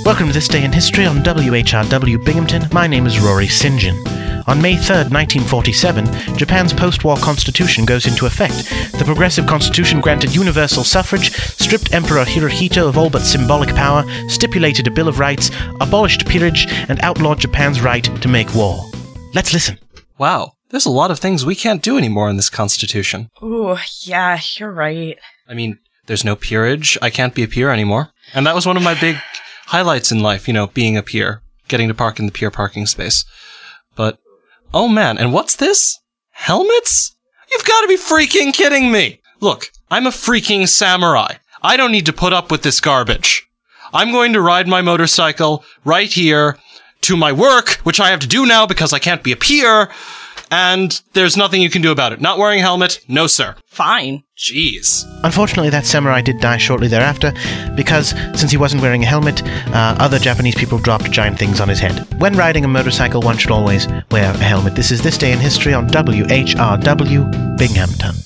Welcome to This Day in History on WHRW Binghamton. My name is Rory St. John. On May 3rd, 1947, Japan's post-war constitution goes into effect. The progressive constitution granted universal suffrage, stripped Emperor Hirohito of all but symbolic power, stipulated a Bill of Rights, abolished peerage, and outlawed Japan's right to make war. Let's listen. Wow, there's a lot of things we can't do anymore in this constitution. Ooh, yeah, you're right. I mean, there's no peerage. I can't be a peer anymore. And that was one of my big highlights in life, being a peer, getting to park in the peer parking space. But, oh man, and what's this? Helmets? You've got to be freaking kidding me! Look, I'm a freaking samurai. I don't need to put up with this garbage. I'm going to ride my motorcycle right here to my work, which I have to do now because I can't be a peer, and there's nothing you can do about it. Not wearing a helmet? No, sir. Fine. Jeez. Unfortunately, that samurai did die shortly thereafter, because since he wasn't wearing a helmet, other Japanese people dropped giant things on his head. When riding a motorcycle, one should always wear a helmet. This is This Day in History on WHRW Binghamton.